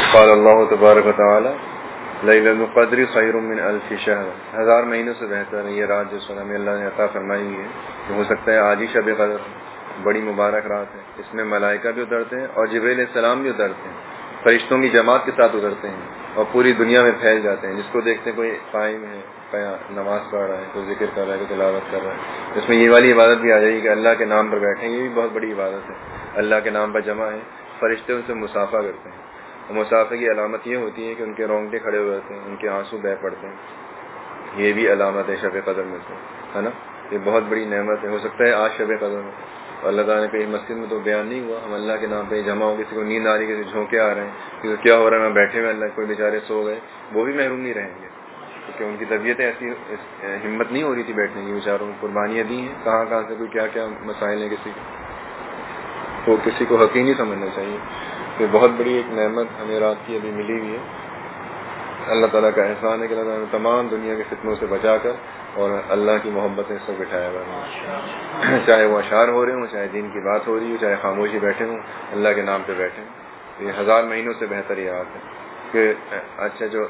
قال اللہ تبارک و تعالی لیلۃ القدر خیر من الف شہر، 1000 مہینوں سے بہتر ہے یہ رات جو ہمیں اللہ نے عطا فرمائی ہوئی ہے. کہ ہو سکتا ہے آج ہی شب قدر، بڑی مبارک رات ہے. اس میں ملائکہ بھی اترتے ہیں اور جبرائیل علیہ السلام بھی اترتے ہیں، فرشتوں کی جماعت کے ساتھ اترتے ہیں اور پوری دنیا میں پھیل جاتے ہیں. جس کو دیکھتے ہیں کوئی قائم ہے، نماز پڑھ رہا ہے، کوئی ذکر کر رہا ہے، کوئی تلاوت کر رہا ہے. اس میں یہ والی عبادت بھی آ جائے گی کہ اللہ کے نام پر بیٹھیں. یہ بھی بہت بڑی عبادت ہے. اللہ کے نام پر جمع ہے، فرشتے ان سے مصافحہ کرتے ہیں. اور مصافحے کی علامت یہ ہوتی ہے کہ ان کے رونگٹے کھڑے ہوئے ہوتے ہیں، ان کے آنسو بہہ پڑتے ہیں. یہ بھی علامت ہے شب قدر میں سے، ہے نا. یہ بہت بڑی نعمت ہے. ہو سکتا ہے آج شب قدر میں اللہ تعالیٰ نے کہیں مسجد میں تو بیان نہیں ہوا، ہم اللہ کے نام پہ جمع ہو، کسی کو نیند آ رہی، کسی جھونکے آ رہے ہیں، کسی کیا ہو رہا ہے، میں بیٹھے ہوئے، اللہ کوئی بیچارے سو گئے، وہ بھی محروم نہیں رہیں گے کیونکہ ان کی طبیعتیں ایسی ہمت نہیں ہو رہی تھی بیٹھنے کی. بیچاروں قربانیاں دی ہیں، کہاں کہاں سے کوئی کیا کیا مسائل ہیں کسی کے، تو کسی کو حقیر نہیں سمجھنا چاہیے. یہ بہت بڑی ایک نعمت ہمیں رات کی ابھی ملی ہوئی ہے. اللہ تعالیٰ کا احسان ہے کہ اللہ تعالیٰ نے تمام دنیا کے فتنوں سے بچا کر اور اللہ کی محبت نے اس کو بٹھایا ہوا ہے. چاہے وہ اشعار ہو رہے ہوں، چاہے دین کی بات ہو رہی ہو، چاہے خاموشی بیٹھے ہوں، اللہ کے نام پہ بیٹھے ہوں. یہ 1000 مہینوں سے بہتر یہ بات ہے کہ اچھا جو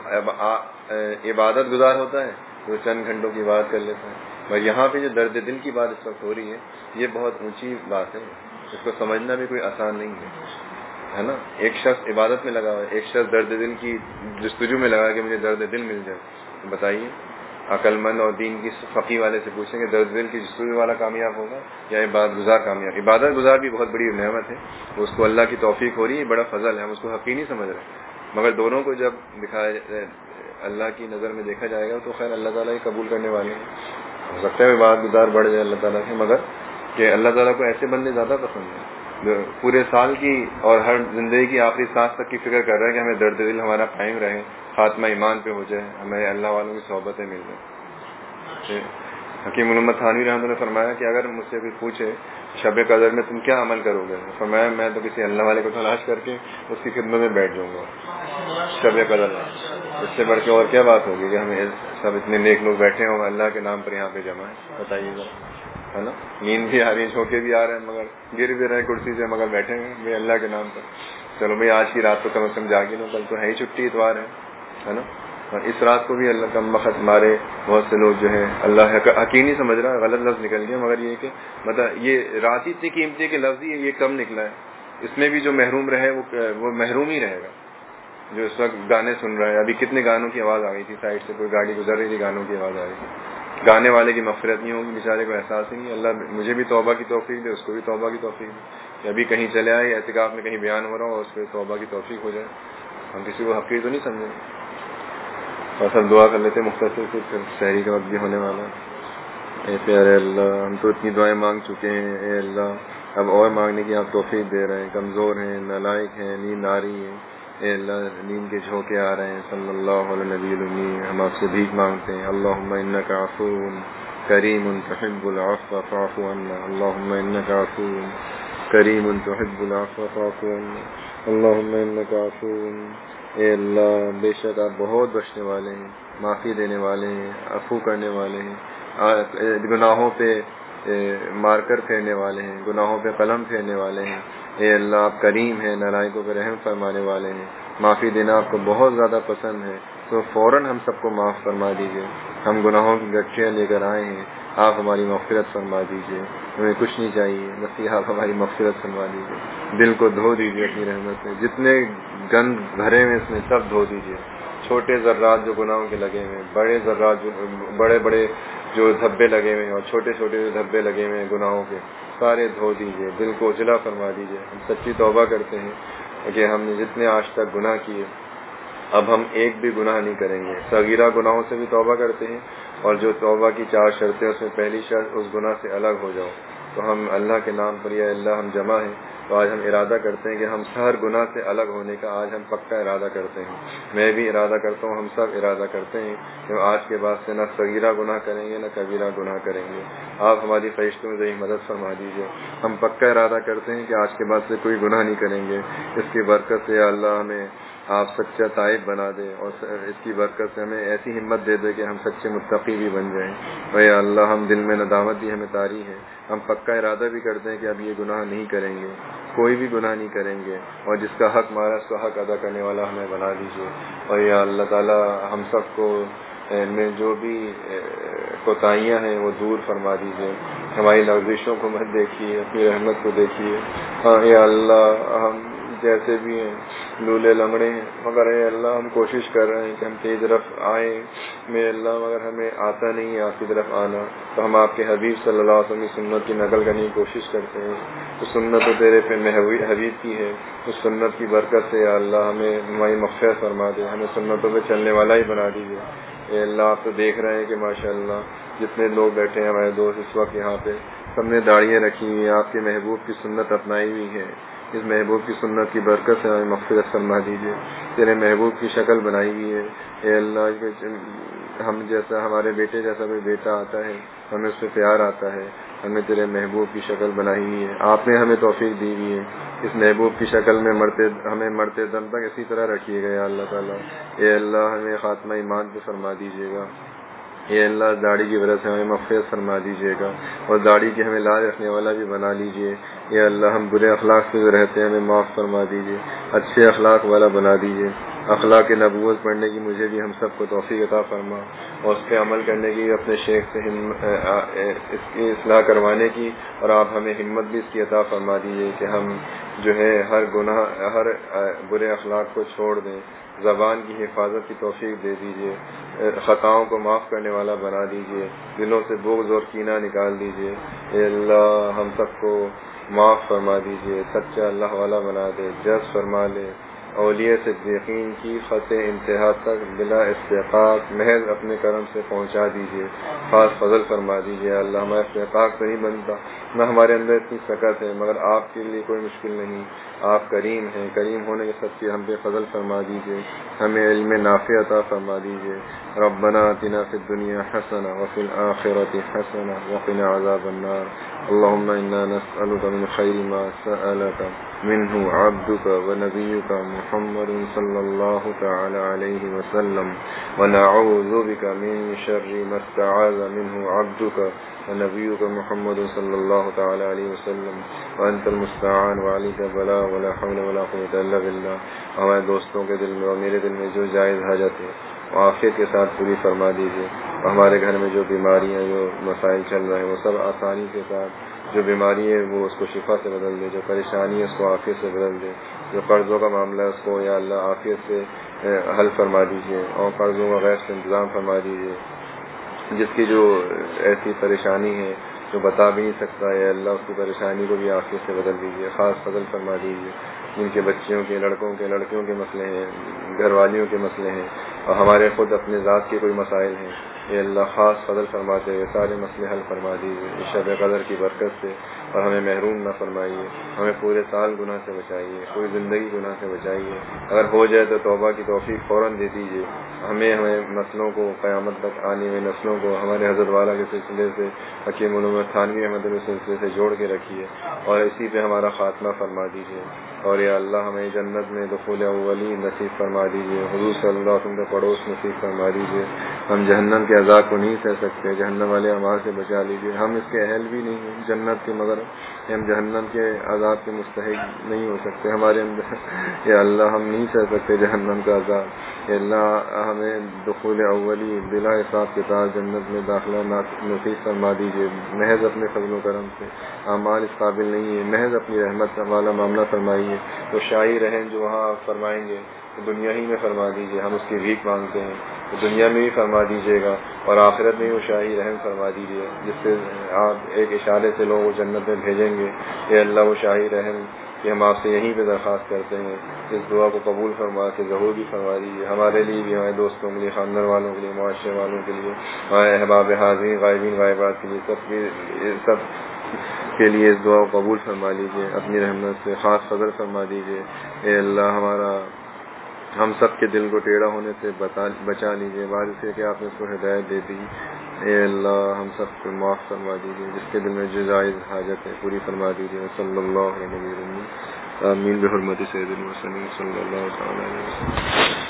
عبادت گزار ہوتا ہے وہ چند گھنٹوں کی بات کر لیتا ہے، اور یہاں پہ جو درد دل کی بات اس وقت ہو رہی ہے یہ بہت اونچی بات ہے. اس کو سمجھنا بھی کوئی آسان نہیں ہے نا. ایک شخص عبادت میں لگا ہوا ہے، ایک شخص درد دل کی جستجو میں لگا کہ مجھے درد دل مل جائے. بتائیے، عقل مند اور دین کی فقی والے سے پوچھیں کہ درد دل کی جستجو والا کامیاب ہوگا یا عبادت گزار کامیاب؟ عبادت گزار بھی بہت بڑی نعمت ہے، اس کو اللہ کی توفیق ہو رہی ہے، بڑا فضل ہے، ہم اس کو حقیقی نہیں سمجھ رہے. مگر دونوں کو جب دکھایا اللہ کی نظر میں دیکھا جائے گا تو خیر اللہ تعالیٰ ہی قبول کرنے والے ہیں. ہو سکتا ہے عبادت گزار بڑھ جائے اللہ تعالیٰ سے، مگر کہ اللہ تعالیٰ کو ایسے بندے زیادہ پسند ہیں جو پورے سال کی اور ہر زندگی کی آخری سانس تک کی فکر کر رہے ہیں کہ ہمیں درد دل ہمارا قائم رہے، خاتمہ ایمان پہ ہو جائے، ہمیں اللہ والوں کی صحبتیں مل جائیں. حکیم علامہ تھانوی رحمۃ اللہ نے فرمایا کہ اگر مجھ سے کوئی پوچھے شب قدر میں تم کیا عمل کرو گے، فرمایا میں تو کسی اللہ والے کو تلاش کر کے اس کی خدمت میں بیٹھ جاؤں گا شب قدر میں. اس سے بڑھ کے اور کیا بات ہوگی کہ ہمیں سب اتنے نیک لوگ بیٹھے ہوں اللہ کے نام پر یہاں پہ جمع ہے. بتائیے گا، ہے نا. نیند بھی آ رہی ہے، جھونکے بھی آ رہے ہیں، مگر گر بھی رہے کرسی سے، مگر بیٹھے ہیں اللہ کے نام پر. چلو بھائی آج کی رات تو کم از کم جاگی لو، کل تو ہے ہی چھٹی، اتوار ہے نا. اور اس رات کو بھی اللہ کا وقت مارے بہت سے لوگ جو ہیں اللہ حقیقی نہیں سمجھ رہا، غلط لفظ نکل گیا، مگر یہ کہ مطلب یہ رات ہی اتنی قیمتی ہے کہ لفظ ہی یہ کم نکلا ہے. اس میں بھی جو محروم رہے وہ محروم ہی رہے گا. جو اس وقت گانے سن رہا ہے، ابھی کتنے گانوں کی آواز آ گئی تھی، سائڈ سے کوئی گاڑی گزر رہی تھی، گانوں کی آواز آ رہی تھی. گانے والے کی مغفرت نہیں ہوگی، بیچارے کو احساس ہی نہیں. اللہ مجھے بھی توبہ کی توفیق دے، اس کو بھی توبہ کی توفیق دے کہ ابھی کہیں چلے آئے اعتکاف میں کہیں بیان ہو رہا ہو اور اس پہ توبہ کی توفیق ہو جائے. ہم کسی کو حقیقی تو نہیں سمجھیں. اور سب دعا کر لیتے مختصر سے، پھر شہری کا وقت بھی ہونے والا ہے. اے پیارے اللہ، ہم تو اتنی دعائیں مانگ چکے ہیں، اے اللہ اب اور مانگنے کی آپ توفیق دے رہے ہیں. کمزور ہیں، نالائق ہیں، نیند آ رہی ہے، اے اللہ نیند کے جھونکے آ رہے ہیں. صلی اللہ علیہ نبی الامی، ہم آپ سے بھیک مانگتے ہیں. اللہم انک عفو کریم تحب العفو فاعف عنا. اللہم انک عفو کریم تحب العفو فاعف عنا. اللہم انک عفو. اے اللہ بے شک آپ بہت بخشنے والے ہیں، معافی دینے والے ہیں، عفو کرنے والے ہیں، گناہوں پہ مارکر پھیرنے والے ہیں، گناہوں پہ قلم پھیرنے والے ہیں. اے اللہ آپ کریم ہیں، نالائقوں پہ رحم فرمانے والے ہیں. معافی دینا آپ کو بہت زیادہ پسند ہے، تو فوراً ہم سب کو معاف فرما دیجیے. ہم گناہوں کی گٹھیاں لے کر آئے ہیں، آپ ہماری مغفرت فرما دیجیے. ہمیں کچھ نہیں چاہیے، بس یہ آپ ہماری مغفرت فرما دیجیے. دل کو دھو دیجیے اپنی رحمت سے، جتنے گند بھرے ہوئے اس میں سب دھو دیجیے. چھوٹے ذرات جو گناہوں کے لگے ہوئے ہیں، بڑے ذرات جو بڑے بڑے جو دھبے لگے ہوئے ہیں اور چھوٹے چھوٹے جو دھبے لگے ہوئے ہیں گناہوں کے، سارے دھو دیجیے. دل کو اجلا فرما دیجیے. ہم سچی توبہ کرتے ہیں کہ ہم نے جتنے آج تک گناہ کیے اب ہم ایک بھی گناہ نہیں کریں گے. صغیرہ گناہوں سے بھی توبہ کرتے ہیں، اور جو توبہ کی 4 شرطیں اس میں پہلی شرط اس گناہ سے الگ ہو جاؤ. تو ہم اللہ کے نام پر یا اللہ ہم جمع ہیں، تو آج ہم ارادہ کرتے ہیں کہ ہم ہر گناہ سے الگ ہونے کا آج ہم پکا ارادہ کرتے ہیں. میں بھی ارادہ کرتا ہوں، ہم سب ارادہ کرتے ہیں کہ آج کے بعد سے نہ صغیرہ گناہ کریں گے نہ کبیرہ گناہ کریں گے. آپ ہماری فرشتوں میں مدد فرما دیجیے. ہم پکا ارادہ کرتے ہیں کہ آج کے بعد سے کوئی گناہ نہیں کریں گے. اس کی برکت سے یا اللہ ہمیں آپ سچا تائب بنا دے اور اس کی برکت سے ہمیں ایسی ہمت دے دے کہ ہم سچے متقی بھی بن جائیں. اور یا اللہ ہم دل میں ندامت بھی ہمیں طاری ہے, ہم پکا ارادہ بھی کرتے ہیں کہ اب یہ گناہ نہیں کریں گے, کوئی بھی گناہ نہیں کریں گے, اور جس کا حق مارا اس کا حق ادا کرنے والا ہمیں بنا دیجیے. اور یا اللہ تعالی ہم سب کو میں جو بھی کوتاہیاں ہیں وہ دور فرما دیجیے, ہماری لغزشوں کو مت دیکھیے, اپنی رحمت کو دیکھیے. یا اللہ ہم جیسے بھی ہیں لولے لنگڑے ہیں, مگر اے اللہ ہم کوشش کر رہے ہیں کہ ہم تیری طرف آئیں. میں اللہ مگر ہمیں آتا نہیں ہے آپ کی طرف آنا, تو ہم آپ کے حبیب صلی اللہ علیہ وسلم کی سنت کی نقل کرنے کی کوشش کرتے ہیں. تو سنت تو تیرے پہ حبیب کی ہے, اس سنت کی برکت سے یا اللہ ہمیں ہماری مغفرت فرما دے, ہمیں سنتوں پہ چلنے والا ہی بنا دیجیے. اے اللہ آپ تو دیکھ رہے ہیں کہ ماشاءاللہ جتنے لوگ بیٹھے ہیں ہمارے دوست اس وقت یہاں پہ, سب نے داڑھیاں رکھی ہوئی ہیں, آپ کے محبوب کی سنت اپنائی ہوئی ہے. اس محبوب کی سنت کی برکت سے ہمیں مغفرت فرما دیجیے. تیرے محبوب کی شکل بنائی ہوئی ہے. اے اللہ ہم جیسا ہمارے بیٹے جیسا کوئی بیٹا آتا ہے ہمیں اس پہ پیار آتا ہے, ہمیں تیرے محبوب کی شکل بنائی ہوئی ہے. آپ نے ہمیں توفیق دی ہوئی ہے اس محبوب کی شکل میں ہمیں مرتے دم تک اسی طرح رکھیے گا یا اللہ تعالیٰ. اے اللہ ہمیں خاتمہ ایمان پہ فرما دیجیے گا. اے اللہ داڑھی کی وجہ سے ہمیں مغفرت فرما دیجیے گا, اور داڑھی کی ہمیں لاج رکھنے والا بھی بنا لیجیے. اے اللہ ہم برے اخلاق سے جو رہتے ہیں ہمیں معاف فرما دیجیے, اچھے اخلاق والا بنا دیجیے. اخلاق نبوت پڑھنے کی مجھے بھی ہم سب کو توفیق عطا فرما, اور اس پہ عمل کرنے کی اپنے شیخ سے اس کی اصلاح کروانے کی, اور آپ ہمیں ہمت بھی اس کی عطا فرما دیجیے کہ ہم جو ہے ہر گناہ ہر برے اخلاق کو چھوڑ دیں. زبان کی حفاظت کی توفیق دے دیجیے, خطاؤں کو معاف کرنے والا بنا دیجیے, دلوں سے بغض اور کینہ نکال دیجیے. اے اللہ ہم سب کو معاف فرما دیجیے, سچا اللہ والا بنا دے, جذب فرما لے. اولیاء صدیقین کی خط انتہا تک بلا استحقاق محض اپنے کرم سے پہنچا دیجیے, خاص فضل فرما دیجیے. اللہ ہمارا استحقاق تو نہیں بنتا, نہ ہمارے اندر اتنی سکت ہے, مگر آپ کے لیے کوئی مشکل نہیں. آپ کریم ہیں, کریم ہونے کے سب کی ہم پہ فضل فرما دیجیے, ہمیں علم نافع عطا فرما دیجیے. ربنا آتنا فی الدنیا حسنہ وفی الآخرۃ حسنہ وقنا عذاب النار. اللهم انا نسألك من خیر ما سألك منه عبدك ونبيك محمد صلی اللہ تعالی علیہ وسلم, ونعوذ بك من شر ما استعاذ منه عبدك ونبيك محمد صلی اللہ تعالی علیہ وسلم, وانت المستعان وعليك البلاغ ولا حول ولا قوة الا بالله. ہمارے دوستوں کے دل میں اور میرے دل میں جو جائز حاجت ہے عافیت کے ساتھ پوری فرما دیجیے. ہمارے گھر میں جو بیماریاں جو مسائل چل رہے ہیں وہ سب آسانی کے ساتھ, جو بیماری ہے وہ اس کو شفا سے بدل دے, جو پریشانی ہے اس کو عافیت سے بدل دے, جو قرضوں کا معاملہ ہے اس کو یا اللہ عافیت سے حل فرما دیجیے, اور قرضوں کا غیر سے انتظام فرما دیجیے. جس کی جو ایسی پریشانی ہے جو بتا بھی نہیں سکتا ہے اللہ اس کی پریشانی کو بھی عافیت سے بدل دیجیے, خاص فضل فرما دیجیے. جن کے بچیوں کے لڑکوں کے لڑکیوں کے مسئلے ہیں, گھر والیوں کے مسئلے ہیں, اور ہمارے خود اپنے ذات کے کوئی مسائل ہیں, یہ اللہ خاص فضل فرماتے ہوئے سارے مسئلے حل فرما دیجیے اس شب قدر کی برکت سے, اور ہمیں محروم نہ فرمائیے. ہمیں پورے سال گناہ سے بچائیے, پوری زندگی گناہ سے بچائیے. اگر ہو جائے تو توبہ کی توفیق فوراً دے دیجیے. ہمیں نسلوں کو قیامت تک آنے ہوئے نسلوں کو ہمارے حضرت والا کے سلسلے سے حکیم علوم تھانوی احمد کے سلسلے سے جوڑ کے رکھیے, اور اسی پہ ہمارا خاتمہ فرما دیجیے. اور یا اللہ ہمیں جنت میں دخول اولی نصیب فرما دیجیے, حضور صلی اللہ علیہ وسلم کا پڑوس نصیب فرما دیجیے. ہم جہنم کے عذاب کو نہیں سہ سکتے, جہنم والے اعمال سے بچا لیجیے. ہم اس کے اہل بھی نہیں ہیں جنت کے, مگر ہم جہنم کے عذاب کے مستحق نہیں ہو سکتے. ہمارے اندر یا اللہ ہم نہیں سہ سکتے جہنم کا عذاب. یا اللہ ہمیں دخول اولی بلا حساب کتاب جنت میں داخلہ نصیب فرما دیجیے, محض اپنے فضل و کرم سے. اعمال اس قابل نہیں ہے, محض اپنی رحمت والا معاملہ فرمائیے. تو شاہی رحم جو وہاں آپ فرمائیں گے تو دنیا ہی میں فرما دیجیے, ہم اس کی بھیک مانگتے ہیں, تو دنیا میں بھی فرما دیجیے گا, اور آخرت میں بھی وہ شاہی رحم فرما دیجیے جس سے آپ ایک اشارے سے لوگوں کو جنت میں بھیجیں گے. اے اللہ وہ شاہی رحم کہ ہم آپ سے یہیں پہ درخواست کرتے ہیں, اس دعا کو قبول فرما کے ظہور بھی فرما دیجیے, ہمارے لیے بھی, ہمارے دوستوں کے لیے, خاندان والوں کے لیے, معاشرے والوں کے لیے, ہمارے احباب حاضرین غائبین غائبات کے لیے, سب کے لیے اس دعا کو قبول فرما لیجیے. اپنی رحمت سے خاص فضل فرما دیجیے. اے اللہ ہم سب کے دل کو ٹیڑھا ہونے سے بچا لیجیے, بارش سے کہ آپ نے اس کو ہدایت دے دی. اے اللہ ہم سب کو معاف فرما دیجیے, جس کے دل میں جو جائز حاجت ہے پوری فرما دیجیے. صلی اللہ علیہ وسلم. آمین بحرمت سید المرسلین صلی اللہ تعالی علیہ وسلم.